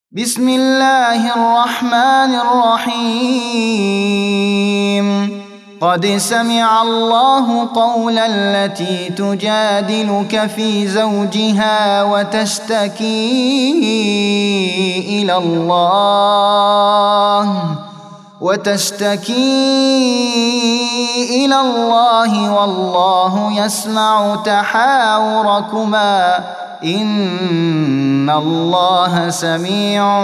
بسم الله الرحمن الرحيم. قد سمع الله قول التي تجادلك في زوجها وتشتكي إلى الله والله يسمع تحاوركما إن الله سميع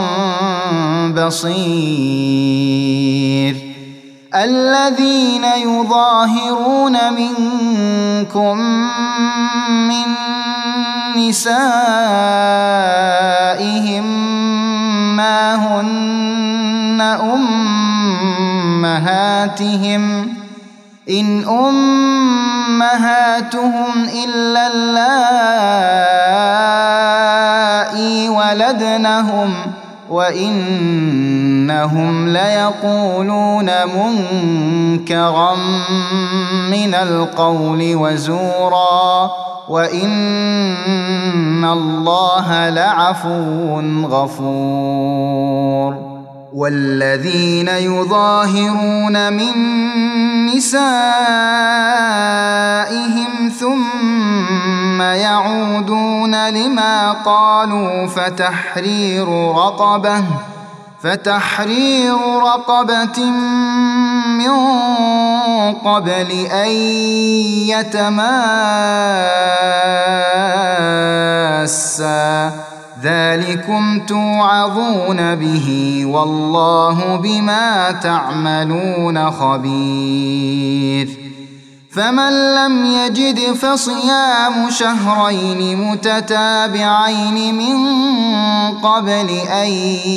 بصير. الذين يظاهرون منكم من نسائهم ما هن أمهاتهم إن أمهاتهم إلا اللائي ولدنهم وإنهم ليقولون منكرا من القول وزورا وإن الله لعفو غفور. والذين يظاهرون من نسائهم ثم يعودون لما قالوا فتحرير رقبة من قبل أن يتماسا ذلكم توعظون به والله بما تعملون خبير. فمن لم يجد فصيام شهرين متتابعين من قبل أن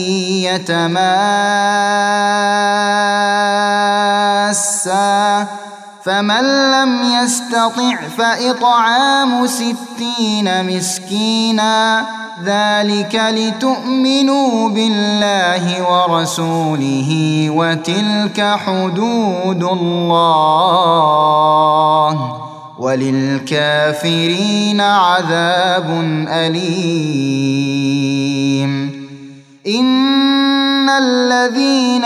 يتماسا فمن لم يستطع فإطعام 60 مسكينا ذلك لتؤمنوا بالله ورسوله وتلك حدود الله وللكافرين عذاب أليم. إن الذين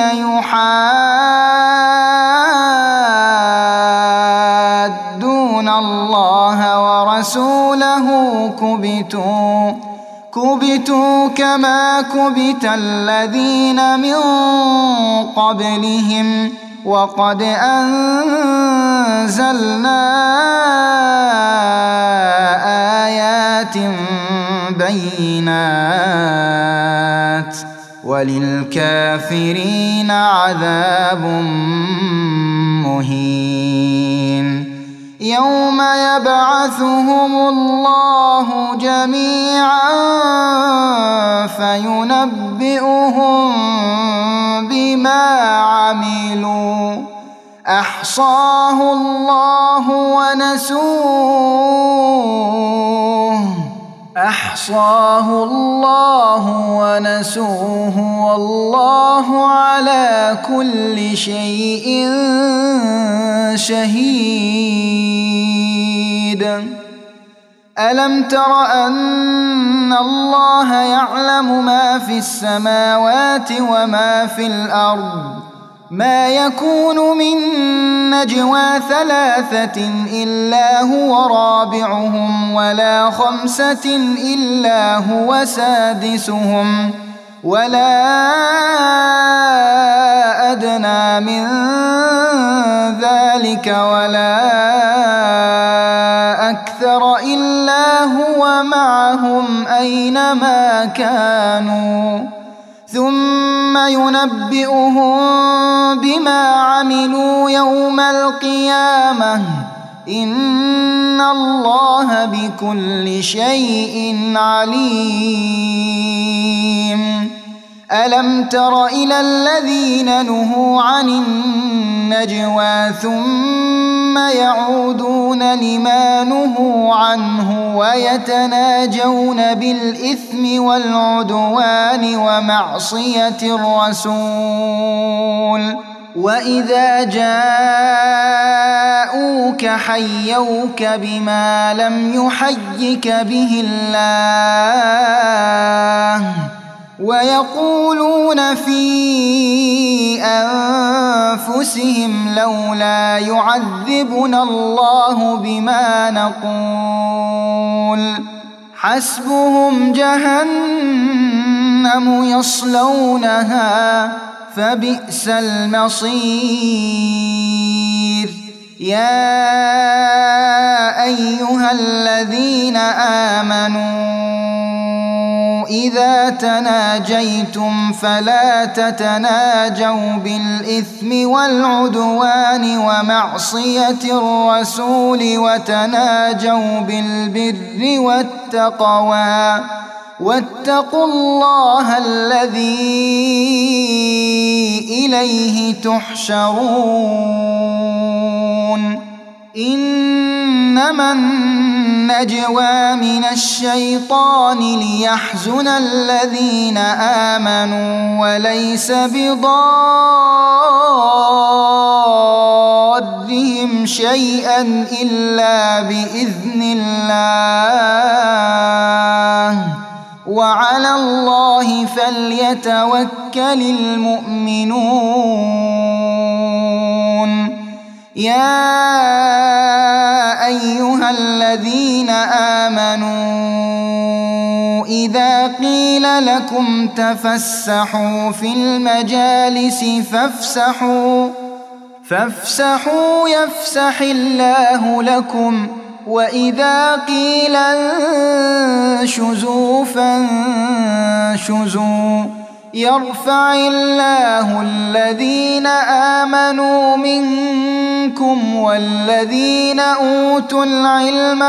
يحادون الله ورسوله كبتوا كما كبت الذين من قبلهم وقد أنزلنا آيات بينات وللكافرين عذاب مهين. يوم يبعثهم الله جميعا فينبئهم بما عملوا أحصاه الله ونسوه والله على كل شيء شهيد. ألم تر أن الله يعلم ما في السماوات وما في الأرض ما يكون من نجوى 3 إلا هو رابعهم ولا 5 إلا هو سادسهم ولا أدنى من ذلك ولا أكثر إلا هو معهم أينما كانوا ثم ينبئهم بما عملوا يوم القيامة إن الله بكل شيء عليم. ألم تر إلى الذين نهوا عن النجوى ثم يعودون لما نهوا عنه ويتناجون بالإثم والعدوان ومعصية الرسول وإذا جاءوك حيوك بما لم يحيك به الله ويقولون في أنفسهم لولا يعذبنا الله بما نقول حسبهم جهنم يصلونها فبئس المصير. يا أيها الذين آمنوا إذا تناجيتم فلا تتناجوا بالإثم والعدوان ومعصية الرسول وتناجوا بالبر والتقوى واتقوا الله الذي إليه تحشرون. إنما النجوى من الشيطان ليحزن الذين آمنوا وليس بضارهم شيئا إلا بإذن الله وعلى الله فليتوكل المؤمنون. يا أيها الذين آمنوا إذا قيل لكم تفسحوا في المجالس فافسحوا يفسح الله لكم وإذا قيل انشزوا فانشزوا يرفع الله الذين آمنوا منكم والذين أوتوا العلم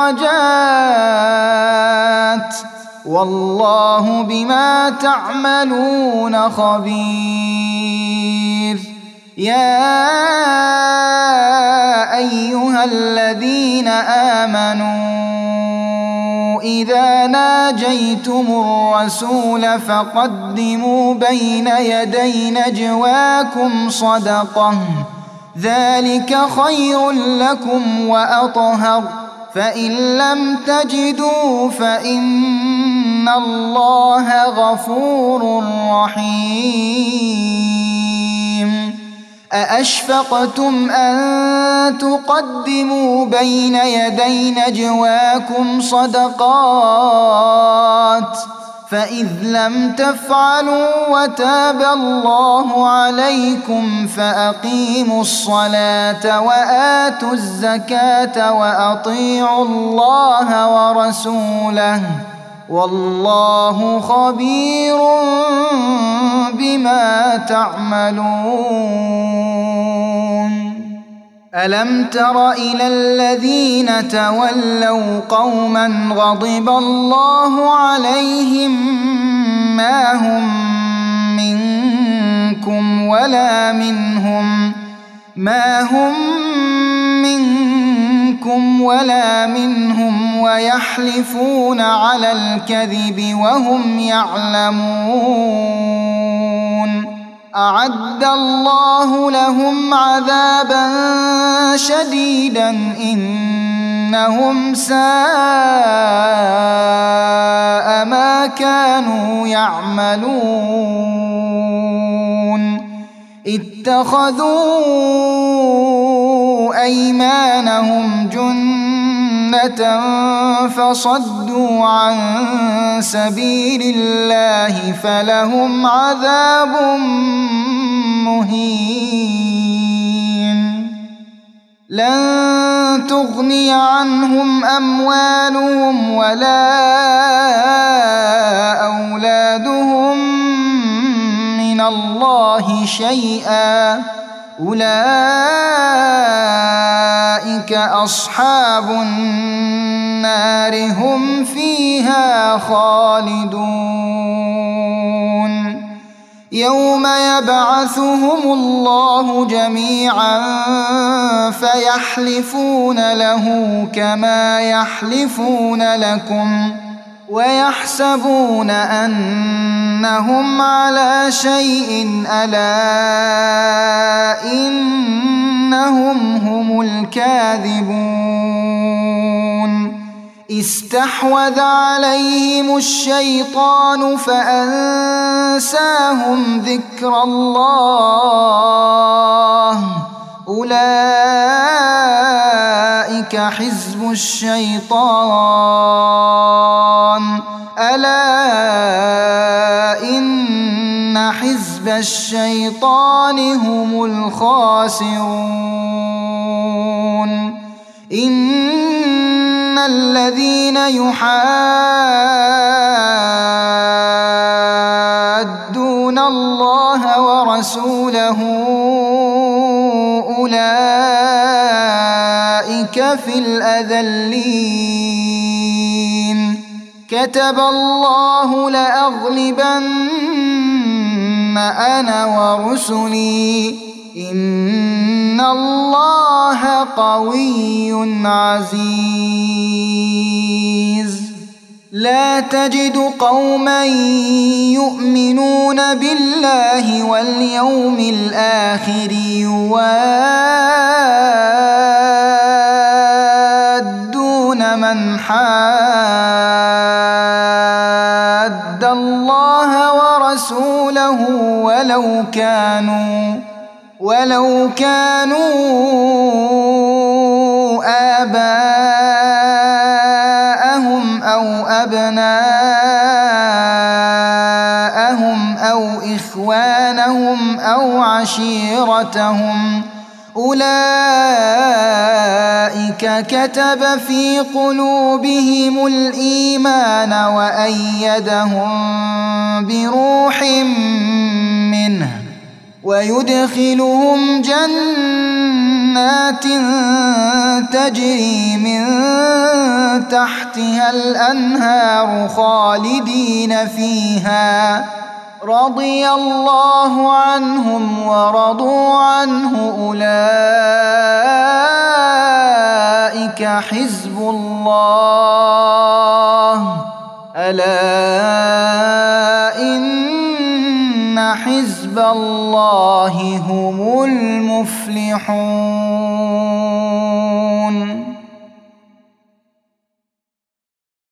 درجات والله بما تعملون خبير. يا أيها الذين آمنوا إذا ناجيتم الرسول فقدموا بين يدي نجواكم صدقة ذلك خير لكم وأطهر فإن لم تجدوا فإن الله غفور رحيم. أأشفقتم أن تقدموا بين يدي نجواكم صدقات فإذ لم تفعلوا وتاب الله عليكم فأقيموا الصلاة وآتوا الزكاة وأطيعوا الله ورسوله والله خبير بما تعملون. ألم تر إلى الذين تولوا قوما غضب الله عليهم ما هم منكم ولا منهم ويحلفون على الكذب وهم يعلمون. أعد الله لهم عذابا شديدا إنهم ساء ما كانوا يعملون. اتخذوا أيمانهم جنة فصدوا عن سبيل الله فلهم عذاب مهين. لن تغني عنهم أموالهم ولا أولادهم من الله شيئا أولئك أصحاب النار هم فيها خالدون. يوم يبعثهم الله جميعا فيحلفون له كما يحلفون لكم ويحسبون أنهم على شيء ألا إنهم هم الكاذبون. استحوذ عليهم الشيطان فأنساهم ذكر الله أولئك حزب الشيطان ألا إن حزب الشيطان هم الخاسرون إن الذين يحادون الله ورسوله أولئك في الأذلين كتب الله لأغلبن أنا ورسلي إن الله قوي عزيز لا تجد قوما يؤمنون بالله واليوم الآخر يوادون من حاد الله ورسوله ولو كانوا آباءهم أو أبناءهم أو إخوانهم أو عشيرتهم أولئك كتب في قلوبهم الإيمان وأيدهم بروح منه ويدخلهم جنات تجري من تحتها الأنهار خالدين فيها رضي الله عنهم ورضوا عنه أولئك حزب الله ألا إن حزب الله هم المفلحون.